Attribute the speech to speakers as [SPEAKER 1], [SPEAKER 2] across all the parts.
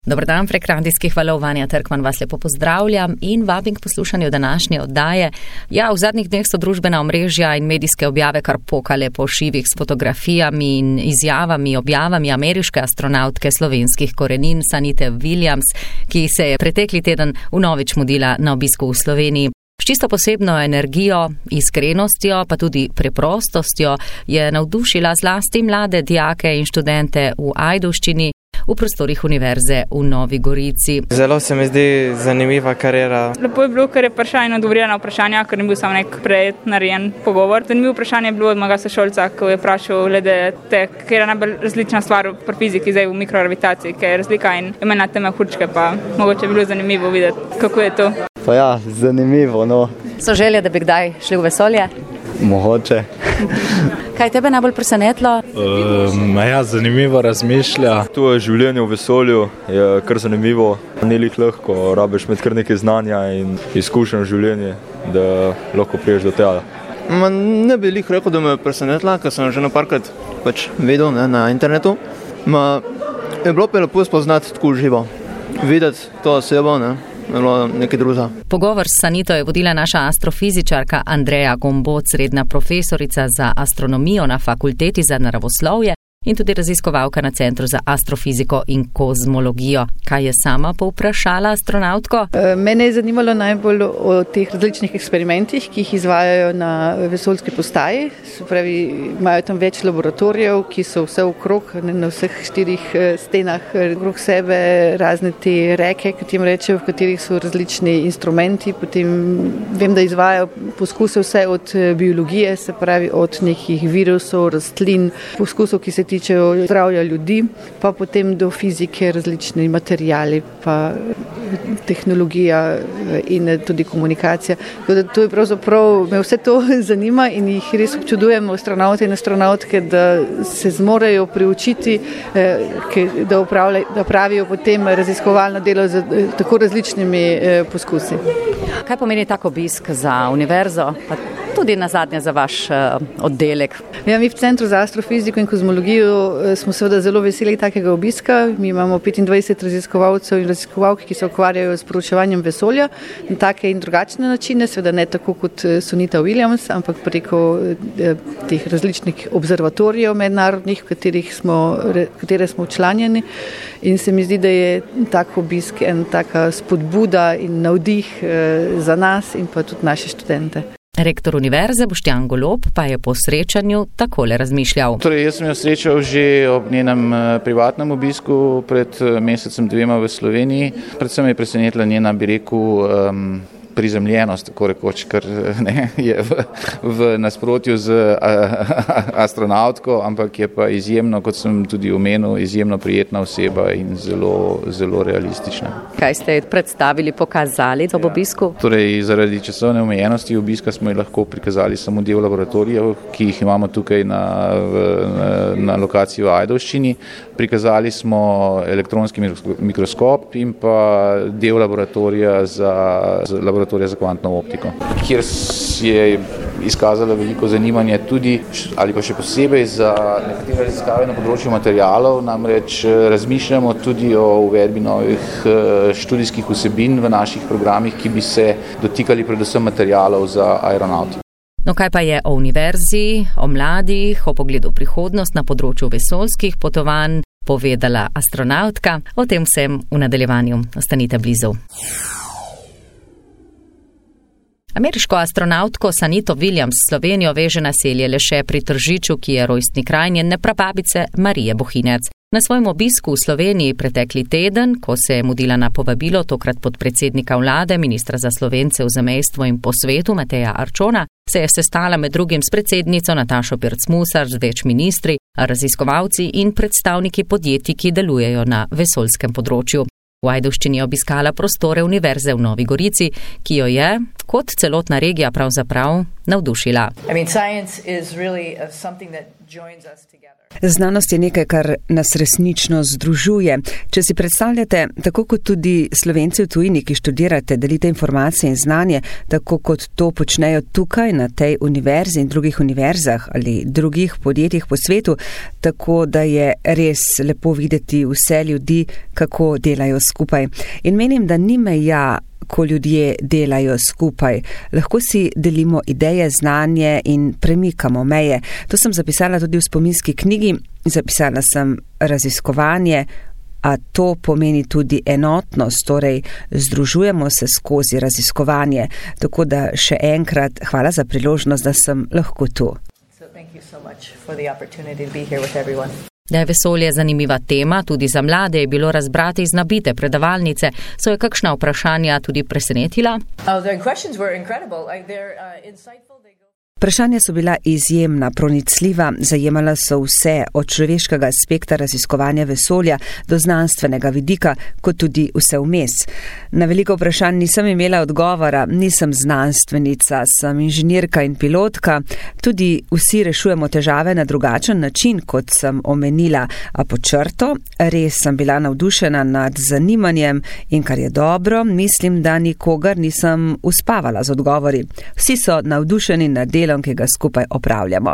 [SPEAKER 1] Dobar dan, prek radijskih valov Vanja Trkman vas lepo pozdravljam in vabim k poslušanju današnje oddaje. Ja, v zadnjih dneh so družbena omrežja in medijske objave kar pokale po šivih s fotografijami in izjavami, objavami ameriške astronautke slovenskih korenin Sanite Williams, ki se je pretekli teden vnovič mudila na obisku v Sloveniji. S čisto posebno energijo, iskrenostjo, pa tudi preprostostjo je navdušila zlasti mlade dijake in študente v Ajdovščini, v prostorih univerze v Novi Gorici.
[SPEAKER 2] Zelo se mi zdi zanimiva kariera.
[SPEAKER 3] Lepo je bilo, ker je vprašanje odgovorjeno vprašanja, ker ni bil samo nek prej narejen pogovor. Zanimivo vprašanje je bilo od mojega sošolca, ko je vprašal glede te, ker je najbolj različna stvar pri fiziki, zdaj v mikrogravitaciji, ker je razlika in imena teme hurčke, pa mogoče je bilo zanimivo videti, kako je to.
[SPEAKER 4] Pa ja, zanimivo, no.
[SPEAKER 1] So želje, da bi kdaj šli v vesolje?
[SPEAKER 4] Mogoče.
[SPEAKER 1] Kaj tebe najbolj presenetilo?
[SPEAKER 5] Ja, zanimivo razmišlja.
[SPEAKER 6] Tu je življenje v vesolju, je kar zanimivo. Ni lahko, rabiš imeti kar nekaj znanja in izkušenj življenje, da lahko priješ do tega.
[SPEAKER 4] Ne bi rekel, da me je presenetila, ker sem že parkrat videl na internetu. Je bilo pa lepo spoznati tako živo, videti to osebo, nekaj drugega.
[SPEAKER 1] Pogovor s Sanito je vodila naša astrofizičarka Andreja Gomboc, redna profesorica za astronomijo na Fakulteti za naravoslovje in tudi raziskovalka na Centru za astrofiziko in kozmologijo. Kaj je sama povprašala astronautko?
[SPEAKER 7] Mene je zanimalo najbolj o teh različnih eksperimentih, ki jih izvajajo na vesoljski postaji. Se pravi, imajo tam več laboratorijev, ki so vse okrog, na vseh 4 stenah okrog sebe, razne te reke, kot jim rečejo, v katerih so različni instrumenti. Potem vem, da izvajajo poskuse vse od biologije, se pravi od nekih virusov, rastlin, poskusov, ki se tičejo zdravja ljudi, pa potem do fizike, različni materijali, pa tehnologija in tudi komunikacija. To je pravzaprav, me vse to zanima in jih res občudujem, astronauti in astronautke, da se zmorejo priučiti, da pravijo potem raziskovalno delo z tako različnimi poskusi.
[SPEAKER 1] Kaj pomeni tak obisk za univerzo, pa tudi nazadnje za vaš oddelek?
[SPEAKER 7] Ja, mi v Centru za astrofiziko in kozmologijo smo seveda zelo veseli takega obiska. Mi imamo 25 raziskovalcev in raziskovalk, ki se ukvarjajo s proučevanjem vesolja na take in drugačne načine, seveda ne tako kot Sanita Williams, ampak preko teh različnih observatorijev mednarodnih, v katere smo včlanjeni. In se mi zdi, da je tak obisk en taka spodbuda in navdih za nas in pa tudi naše študente.
[SPEAKER 1] Rektor univerze Boštjan Golob pa je po srečanju takole razmišljal.
[SPEAKER 8] Torej, jaz sem jo srečal že ob njenem privatnem obisku pred mesecem 2 v Sloveniji. Predvsem je presenetila njena, bi rekel, prizemljenost, tako rekoč, ker je v nasprotju z astronautko, ampak je pa izjemno, kot sem tudi omenil, izjemno prijetna oseba in zelo, zelo realistična.
[SPEAKER 1] Kaj ste predstavili, pokazali ob obisku?
[SPEAKER 8] Torej, zaradi časovne omejenosti obiska smo ji lahko prikazali samo del laboratorijev, ki jih imamo tukaj na lokaciji v Ajdovščini. Prikazali smo elektronski mikroskop in pa del laboratorija za kvantno optiko, kjer je izkazala veliko zanimanje tudi ali pa še posebej za nekatere raziskave na področju materialov, namreč razmišljamo tudi o uvedbi novih študijskih vsebin v naših programih, ki bi se dotikali predvsem materialov za aeronautiko.
[SPEAKER 1] No, kaj pa je o univerzi, o mladih, o pogledu v prihodnost na področju vesoljskih potovanj povedala astronautka? O tem vsem v nadaljevanju. Ostanite blizu. Ameriško astronautko Sanito Williams Slovenijo veže naselje Leše pri Tržiču, ki je rojstni kraj njene prababice Marije Bohinec. Na svojem obisku v Sloveniji pretekli teden, ko se je mudila na povabilo tokrat podpredsednika vlade, ministra za Slovence v zamejstvu in po svetu Mateja Arčona, se je sestala med drugim s predsednico Natašo Pirc-Musar, z več ministri, raziskovalci in predstavniki podjetij, ki delujejo na vesoljskem področju. V Ajdovščini je obiskala prostore univerze v Novi Gorici, ki jo je, kot celotna regija pravzaprav, navdušila.
[SPEAKER 9] Znanost je nekaj, kar nas resnično združuje. Če si predstavljate, tako kot tudi Slovenci v tujini, ki študirate, delite informacije in znanje, tako kot to počnejo tukaj na tej univerzi in drugih univerzah ali drugih podjetjih po svetu, tako da je res lepo videti vse ljudi, kako delajo skupaj. In menim, da ni meja, ko ljudje delajo skupaj. Lahko si delimo ideje, znanje in premikamo meje. To sem zapisala tudi v spominski knjigi. Zapisala sem raziskovanje, a to pomeni tudi enotnost, torej združujemo se skozi raziskovanje. Tako da še enkrat hvala za priložnost, da sem lahko tu.
[SPEAKER 1] Da je vesolje zanimiva tema, tudi za mlade je bilo razbrati iz nabite predavalnice. So je kakšna vprašanja tudi presenetila?
[SPEAKER 9] Vprašanja so bila izjemna, pronicljiva, zajemala so vse od človeškega aspekta raziskovanja vesolja do znanstvenega vidika, kot tudi vse vmes. Na veliko vprašanj nisem imela odgovora, nisem znanstvenica, sem inženirka in pilotka, tudi vsi rešujemo težave na drugačen način, kot sem omenila, a pod črto res sem bila navdušena nad zanimanjem in kar je dobro, mislim, da nikogar nisem uspavala z odgovori. Vsi so navdušeni nad delom, ki ga skupaj opravljamo.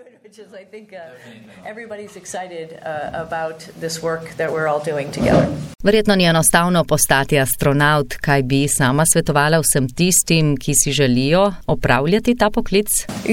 [SPEAKER 1] Verjetno ni enostavno postati astronavt, kaj bi sama svetovala vsem tistim, ki si želijo opravljati ta poklic?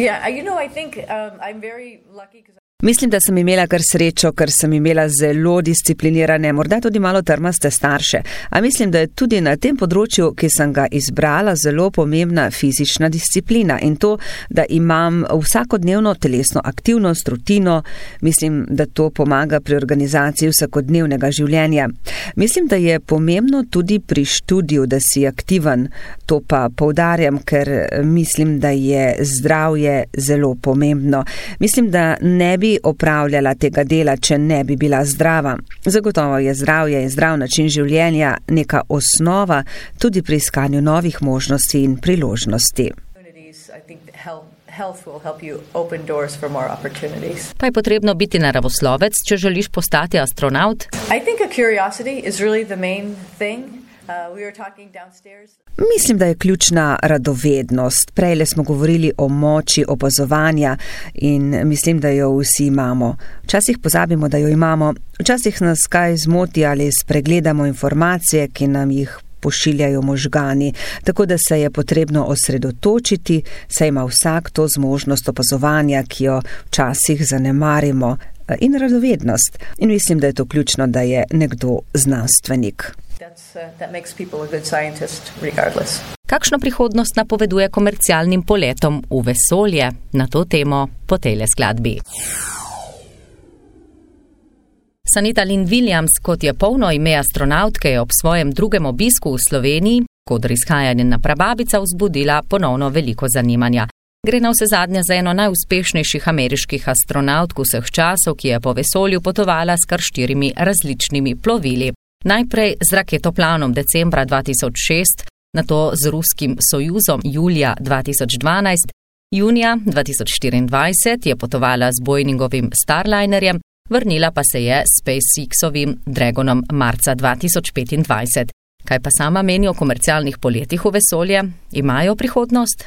[SPEAKER 9] Mislim, da sem imela kar srečo, ker sem imela zelo disciplinirane, morda tudi malo trmaste starše. A mislim, da je tudi na tem področju, ki sem ga izbrala, zelo pomembna fizična disciplina in to, da imam vsakodnevno telesno aktivnost, rutino, mislim, da to pomaga pri organizaciji vsakodnevnega življenja. Mislim, da je pomembno tudi pri študiju, da si aktiven. To pa poudarjam, ker mislim, da je zdravje zelo pomembno. Mislim, da ne bi opravljala tega dela, če ne bi bila zdrava. Zagotovo je zdravje in zdrav način življenja neka osnova tudi pri iskanju novih možnosti in priložnosti.
[SPEAKER 1] Pa je potrebno biti naravoslovec, če želiš postati astronavt?
[SPEAKER 9] Mislim, da je ključna radovednost. Prejle smo govorili o moči opazovanja in mislim, da jo vsi imamo. Včasih pozabimo, da jo imamo. Včasih nas kaj zmoti ali spregledamo informacije, ki nam jih pošiljajo možgani. Tako da se je potrebno osredotočiti, saj ima vsak to zmožnost opazovanja, ki jo včasih zanemarimo, in radovednost. In mislim, da je to ključno, da je nekdo znanstvenik.
[SPEAKER 1] Kakšno prihodnost napoveduje komercialnim poletom v vesolje? Na to temo po tejle skladbi. Sanita Lynn Williams, kot je polno ime astronavtke, je ob svojem drugem obisku v Sloveniji, kot izhajanje na prababica, vzbudila ponovno veliko zanimanja. Gre na vse zadnje za eno najuspešnejših ameriških astronautk vseh časov, ki je po vesolju potovala s kar 4 različnimi plovili. Najprej z raketoplanom decembra 2006, nato z ruskim Sojuzom julija 2012, junija 2024 je potovala z Boeingovim Starlinerjem, vrnila pa se je s SpaceX-ovim Dragonom marca 2025. Kaj pa sama meni o komercialnih poletih v vesolje? Imajo prihodnost?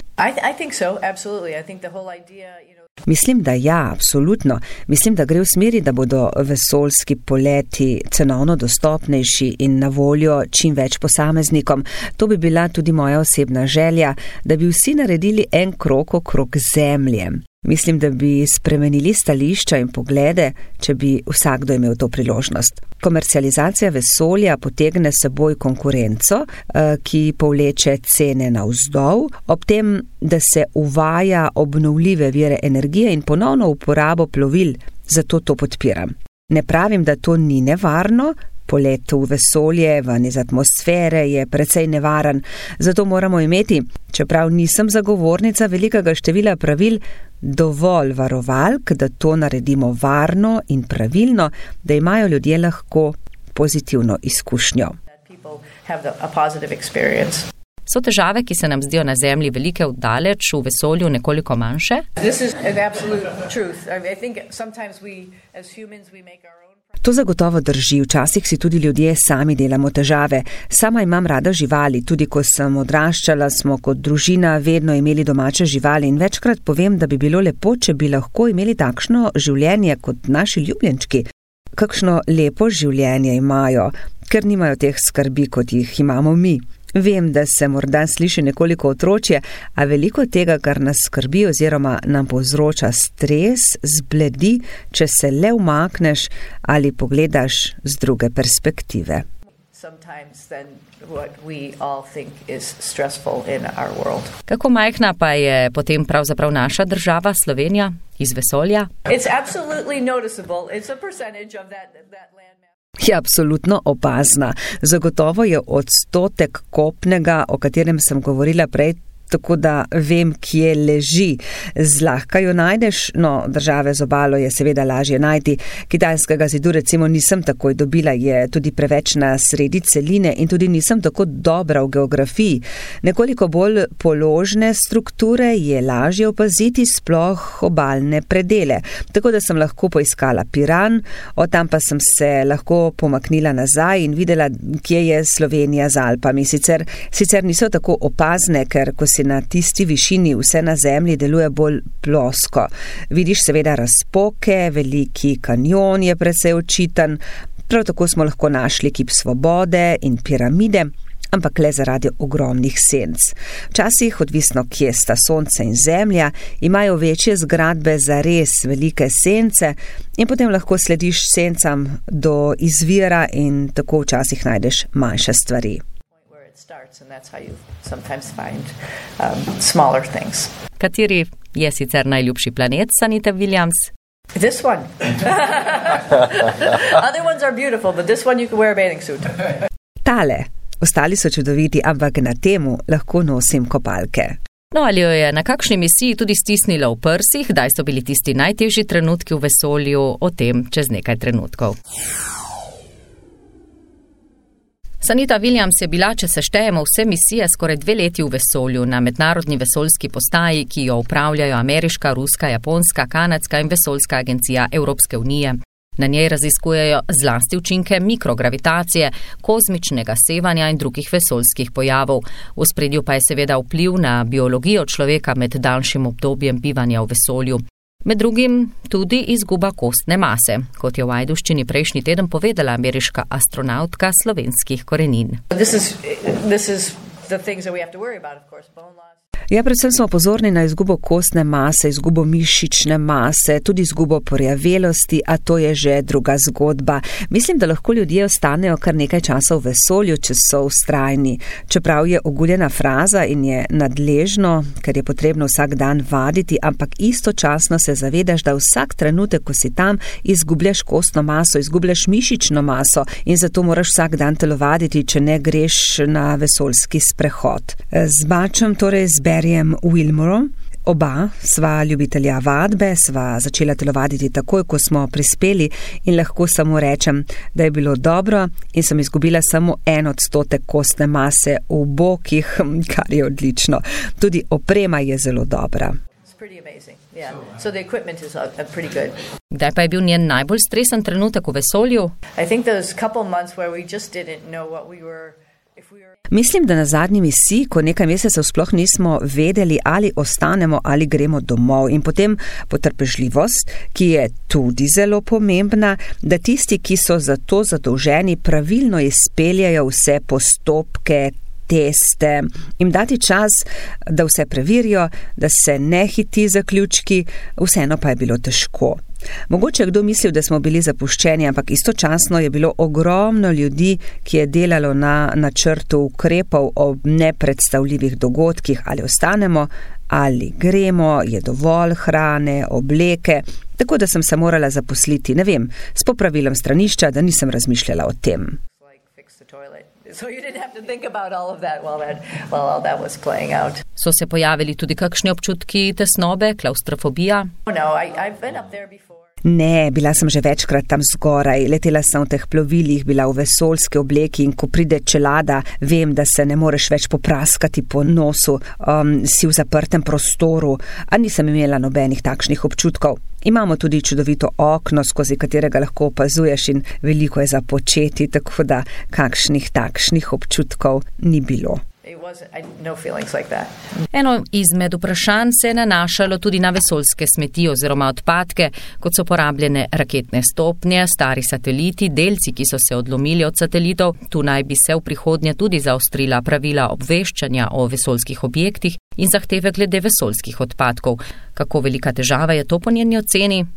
[SPEAKER 9] Mislim, da ja, absolutno. Mislim, da gre v smeri, da bodo vesoljski poleti cenovno dostopnejši in na voljo čim več posameznikom. To bi bila tudi moja osebna želja, da bi vsi naredili en krog okrog Zemlje. Mislim, da bi spremenili stališča in poglede, če bi vsakdo imel to priložnost. Komercializacija vesolja potegne seboj konkurenco, ki povleče cene navzdol, ob tem, da se uvaja obnovljive vire energije in ponovno uporabo plovil, zato to podpiram. Ne pravim, da to ni nevarno, polet v vesolje, ven iz atmosfere je precej nevaren, zato moramo imeti, čeprav nisem zagovornica velikega števila pravil, dovolj varovalk, da to naredimo varno in pravilno, da imajo ljudje lahko pozitivno izkušnjo.
[SPEAKER 1] So težave, ki se nam zdijo na Zemlji velike vdaleč, v vesolju nekoliko manjše?
[SPEAKER 9] To zagotovo drži, včasih si tudi ljudje sami delamo težave. Sama imam rada živali, tudi ko sem odraščala, smo kot družina vedno imeli domače živali in večkrat povem, da bi bilo lepo, če bi lahko imeli takšno življenje kot naši ljubljenčki. Kakšno lepo življenje imajo, ker nimajo teh skrbi, kot jih imamo mi. Vem, da se morda sliši nekoliko otročje, a veliko tega, kar nas skrbi oziroma nam povzroča stres, zbledi, če se le umakneš ali pogledaš z druge perspektive.
[SPEAKER 1] Kako majhna pa je potem pravzaprav naša država, Slovenija, iz vesolja?
[SPEAKER 9] Je absolutno opazna. Zagotovo je odstotek kopnega, o katerem sem govorila prej, tako da vem, kje leži. Zlahka jo najdeš, no, države z obalo je seveda lažje najti. Kitajskega zidu recimo nisem takoj dobila, je tudi preveč na sredi celine in tudi nisem tako dobra v geografiji. Nekoliko bolj položne strukture je lažje opaziti, sploh obalne predele. Tako da sem lahko poiskala Piran, od tam pa sem se lahko pomaknila nazaj in videla, kje je Slovenija z Alpami. Sicer niso tako opazne, ker ko si na tisti višini vse na Zemlji deluje bolj plosko. Vidiš seveda razpoke, veliki kanjon je precej očiten, prav tako smo lahko našli kip Svobode in piramide, ampak le zaradi ogromnih senc. Včasih, odvisno kje sta Sonce in Zemlja, imajo večje zgradbe za res velike sence in potem lahko slediš sencam do izvira in tako včasih najdeš manjše stvari.
[SPEAKER 1] Kateri je sicer najljubši planet, Sanita Williams?
[SPEAKER 10] This one. Other ones are beautiful, but this one you can wear a bathing suit.
[SPEAKER 9] Tale. Ostali so čudoviti, ampak na temu lahko nosim kopalke.
[SPEAKER 1] No, ali jo je na kakšni misiji tudi stisnila v prsih, kdaj so bili tisti najtežji trenutki v vesolju, o tem čez nekaj trenutkov. Sanita Williams je bila, če seštejemo vse misije, skoraj 2 leti v vesolju na mednarodni vesoljski postaji, ki jo upravljajo ameriška, ruska, japonska, kanadska in vesoljska agencija Evropske unije. Na njej raziskujejo zlasti učinke mikrogravitacije, kozmičnega sevanja in drugih vesoljskih pojavov. V ospredju pa je seveda vpliv na biologijo človeka med daljšim obdobjem bivanja v vesolju. Med drugim tudi izguba kostne mase, kot je v Ajdovščini prejšnji teden povedala ameriška astronautka slovenskih korenin.
[SPEAKER 9] Ja, predvsem smo pozorni na izgubo kostne mase, izgubo mišične mase, tudi izgubo porjavelosti, a to je že druga zgodba. Mislim, da lahko ljudje ostanejo kar nekaj časa v vesolju, če so vztrajni. Čeprav je oguljena fraza in je nadležno, ker je potrebno vsak dan vaditi, ampak istočasno se zavedaš, da vsak trenutek, ko si tam, izgubljaš kostno maso, izgubljaš mišično maso in zato moraš vsak dan telovaditi, če ne greš na vesoljski sprehod. Z Bačem torej Barryjem Wilmorom. Oba sva ljubitelja vadbe, sva začela telovaditi takoj, ko smo prispeli in lahko samo rečem, da je bilo dobro in sem izgubila samo 1% kostne mase v bokih, kar je odlično. Tudi oprema je zelo dobra.
[SPEAKER 1] Kdaj pa je bil njen najbolj stresen trenutek v vesolju?
[SPEAKER 9] Mislim, da na zadnji misiji, ko nekaj mesecev sploh nismo vedeli, ali ostanemo ali gremo domov, in potem potrpežljivost, ki je tudi zelo pomembna, da tisti, ki so za to zadolženi, pravilno izpeljajo vse postopke, teste, jim dati čas, da vse preverijo, da se ne hiti zaključki, vseeno pa je bilo težko. Mogoče je kdo mislil, da smo bili zapuščeni, ampak istočasno je bilo ogromno ljudi, ki je delalo na načrtu ukrepov ob nepredstavljivih dogodkih, ali ostanemo, ali gremo, je dovolj hrane, obleke, tako da sem se morala zaposliti, ne vem, s popravilom stranišča, da nisem razmišljala o tem.
[SPEAKER 10] So you didn't have to think about all of that while all that was playing out.
[SPEAKER 1] So se pojavili tudi kakšni občutki tesnobe, klaustrofobija?
[SPEAKER 10] No, I've been up there before.
[SPEAKER 9] Ne, bila sem že večkrat tam zgoraj, letela sem v teh plovilih, bila v vesoljski obleki in ko pride čelada, vem, da se ne moreš več popraskati po nosu, si v zaprtem prostoru, a nisem imela nobenih takšnih občutkov. Imamo tudi čudovito okno, skozi katerega lahko opazuješ in veliko je za početi, tako da kakšnih takšnih občutkov ni bilo.
[SPEAKER 1] Eno izmed vprašanj se je nanašalo tudi na vesoljske smeti oziroma odpadke, kot so porabljene raketne stopnje, stari sateliti, delci, ki so se odlomili od satelitov. Tu naj bi se v prihodnje tudi zaostrila pravila obveščanja o vesoljskih objektih in zahteve glede vesoljskih odpadkov. Kako velika težava je to po njeni oceni?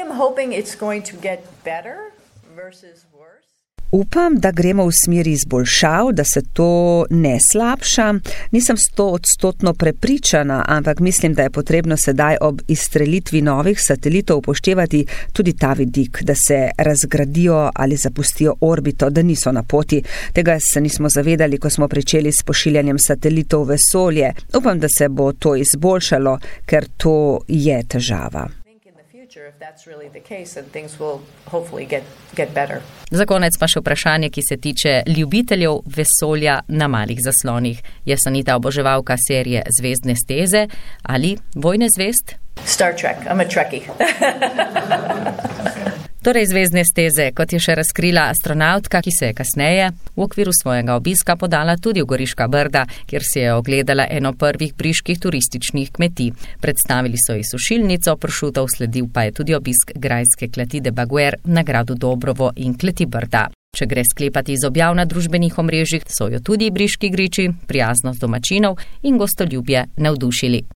[SPEAKER 9] Upam, da gremo v smeri izboljšav, da se to ne slabša. Nisem 100% prepričana, ampak mislim, da je potrebno sedaj ob izstrelitvi novih satelitov upoštevati tudi ta vidik, da se razgradijo ali zapustijo orbito, da niso na poti. Tega se nismo zavedali, ko smo pričeli s pošiljanjem satelitov v vesolje. Upam, da se bo to izboljšalo, ker to je težava.
[SPEAKER 1] Za konec pa še vprašanje, ki se tiče ljubiteljev vesolja na malih zaslonih. Je Sanita oboževalka serije Zvezdne steze ali Vojne zvezd?
[SPEAKER 10] Star Trek, I'm a Trekkie.
[SPEAKER 1] Torej Zvezdne steze, kot je še razkrila astronautka, ki se je kasneje v okviru svojega obiska podala tudi v Goriška Brda, kjer si je ogledala eno prvih briških turističnih kmetij. Predstavili so ji sušilnico pršutov, sledil pa je tudi obisk grajske kleti de Baguer na gradu Dobrovo in kleti Brda. Če gre sklepati iz objav na družbenih omrežjih, so jo tudi briški griči, prijaznost domačinov in gostoljubje navdušili.